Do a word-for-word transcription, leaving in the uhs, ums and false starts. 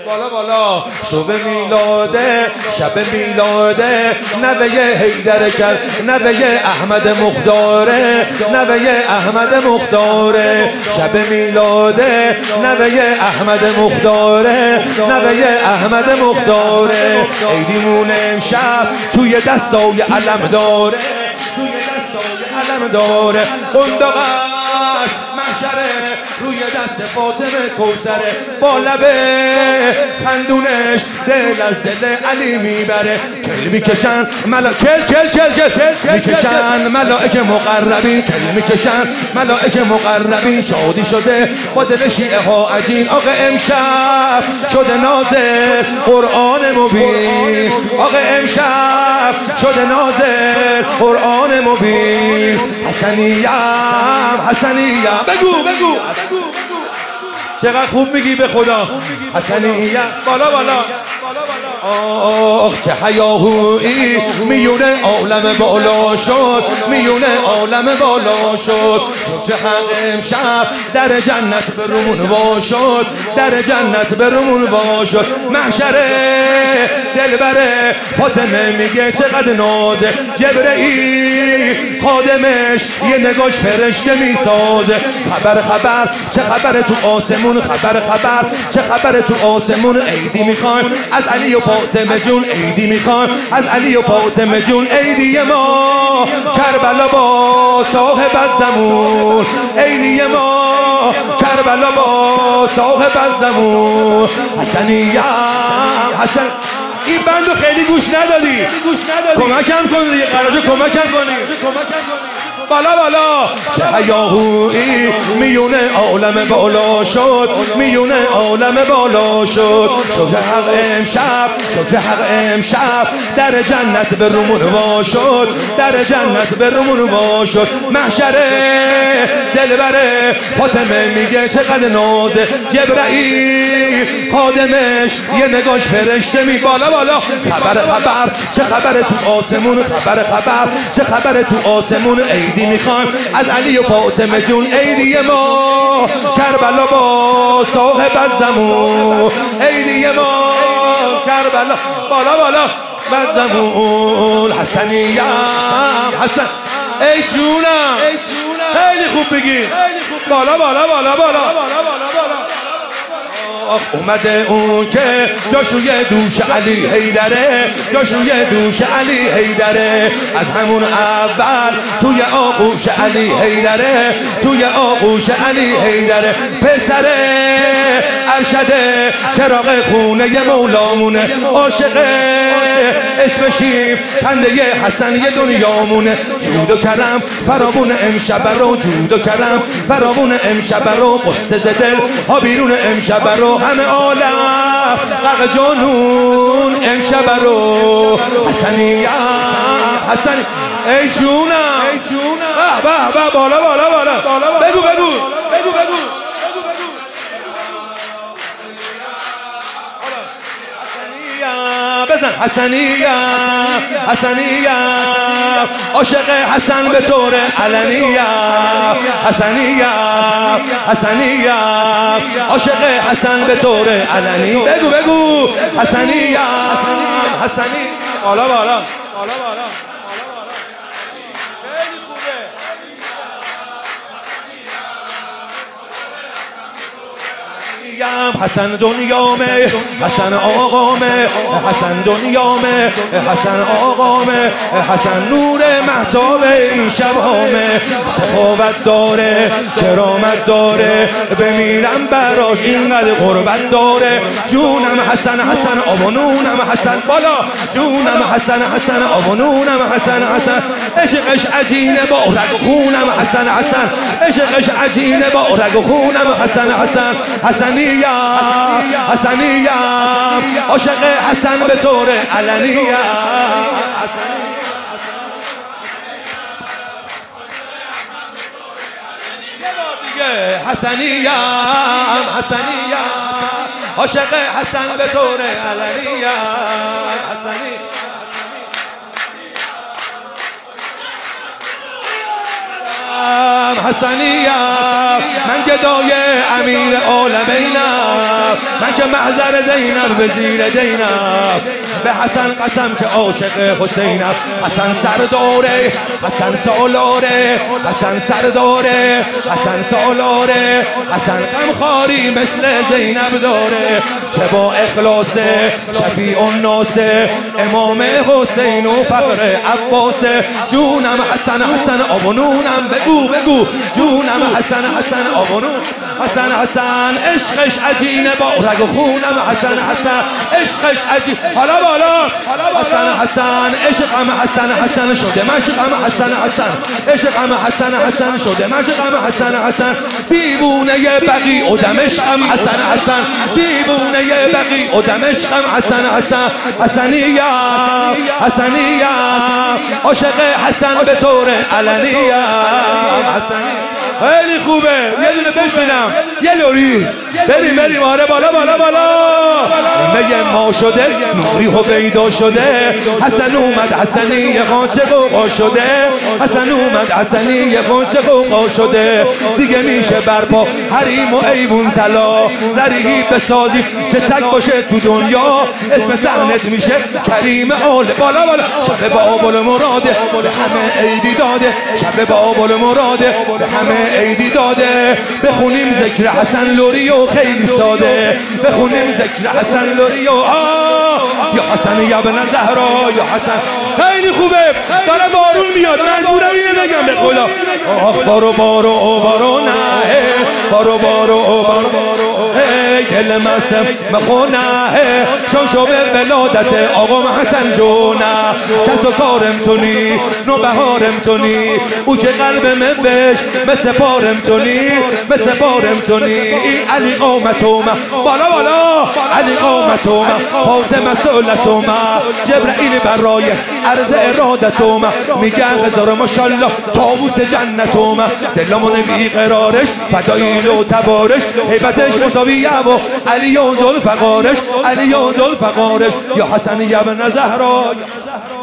بالا بالا شب میلاده شب میلاده نوه حیدر کرد نوه احمد مختاره نوه احمد مختاره شب میلاده نوه احمد مختاره نوه احمد مختاره عیدیمون امشب توی دستای علم داره توی دستای علم داره قنداقش محشره روی دست فاطمه کوثره با لبه خندونش دل از دل علی میبره کل میکشن ملا کل کل کل کل میکشن ملائکه مقربین کل میکشن ملائکه مقربین شادی شده با دل شیعه ها عجین آقا امشب شده نازل قرآن مبین آقا امشب شده نازل قرآن مبین حسنیم حسنیم بگو بگو چقدر خوب میگی به خدا حسنیه بالا بالا آخ چه حیاهویی میونه عالم بالا شد میونه عالم بالا شد چه حق امشب در جنت برومون وا شد در جنت برومون وا شد محشره دلبره فاطمه میگه چقدر نازه جبرئیل خادمش یه نگاش فرشته میسازه خبر خبر چه خبر تو آسمون خبر خبر چه خبر تو آسمون عیدی میخوایم از علی و فاطمه جون عیدی میخوایم از علی و فاطمه جون عیدی ما کربلا با صاحب الزمون عیدی ما کربلا با صاحب الزمون حسنیم حسن این بندو خیلی گوش ندادی کمکم کن دیگه قراجو کمکم کنی بالا بالا چه حیاهویی میونه عالم بالا شد میونه عالم بالا شد شکر حق امشب شکر حق امشب در جنت به رومون وا شد در جنت به رومون وا شد محشره دلبره فاطمه میگه چقدر نازه جبرئیل خادمش یه نگاش فرشته می بالا بالا خبر خبر چه خبر تو آسمون خبر خبر چه خبر تو آسمون عیدی میخوایم از علی و فاطمه جون عیدی ما کربلا با صاحب الزمون عیدی ما کربلا بالا بالا الزمون حسنیم حسن ای جونم خیلی خوب بگی بالا بالا بالا بالا اومده اون که جاشوی دوش علی حیدره جاشوی دوش علی حیدره از همون اول توی آغوش علی حیدره توی آغوش علی حیدره پسره ارشده چراغ خونه مولامونه عاشقه اسمشیم خنده حسن یه دنیامونه جود و کرم فرامون امشب رو جود و کرم فرامون امشب رو قصه دل ها بیرون امشب رو همه عالم غرق جنون امشب رو حسنیم حسنی ای جونم به به بالا بالا بالا بگو بگو بگو بگو بزن حسنیم حسنیم عاشق حسن به طور علنیم حسنیم حسنیم عاشق حسن به طور علنی بگو بگو حسنیم حسنیم بالا بالا بالا بالا حسن دنیامه حسن آقامه حسن دنیامه حسن آقامه حسن نور مهتاب این شبهامه سخاوت داره کرامت داره بمیرم براش اینقدر قربت داره جونم حسن حسن آبانونم حسن بالا جونم حسن حسن آبانونم حسن حسن عشقش عجینه با رگ و خونم حسن حسن عشقش عجینه با رگ و خونم حسن حسن حسنیم حسنیم عاشق حسن به طور علنیم حسنیم حسنیم عاشق حسن به طور علنیم حسنیم حسنیم من گدای امیر عالمینم من که محضر زینب به زیر دینم به حسن قسم که عاشق حسینم حسن سرداره حسن سالاره حسن سرداره حسن سالاره حسن غمخواری مثل زینب داره چه با اخلاص شفیع الناس امام حسین و فخر عباس جونم حسن حسن آبونونم بگو بگو جونم حسن حسن آبونون حسن حسن عشقش عجینه با رگ و خونم حسن حسن عشقش عجین حالا بالا حسن حسن عشقم حسن حسن شده مشقم حسن حسن عشقم حسن حسن شده مشقم حسن حسن دیوونه بقی و دمشقم حسن حسن دیوونه بقی و دمشقم حسن حسن حسنیم حسنیم عاشق حسن به طور علنیم حسنیم خیلی خوبه یه دونه بشینم یه لوری بریم بریم آره بالا بالا بالا میگه ما شده نوری هویدا شده حسن اومد حسنی قاچه قوقا شده حسن اومد حسنی قاچه قوقا شده دیگه میشه برپا حریم و ایوون طلا زریحی بسازی که تک باشه تو دنیا اسم زنت میشه کریم آل بالا بالا شب بابل مراده به همه عیدی داده شب بابل مراده به همه عیدی داده بخونیم ذکر حسن لوری و خیلی ساده بخونیم ذکر حسن لوری و آه یا حسن یا ابن زهرا یا حسن خیلی خوبه داره بارون میاد مجبورم اینو بگم به خدا آخ بارو بارو او بارو نه بارو بارو او بارو دل مسم مخونه چون شبه ولادت آقا حسن جونه کس و کارم تونی نو بهارم تونی او که قلب من بش مثل پارم تونی مثل پارم تونی این علی قامتوم بالا بالا علی قامتوم فاطمه سلطوم جبرائیل برای عرض ارادتوم میگه هزار ماشالله طاووس جنتوم دلمون بی قرارش فدایل و تبارش هیبتش مساویه و علی و ذوالفقارش علی و ذوالفقارش یا حسن یا ابن زهرا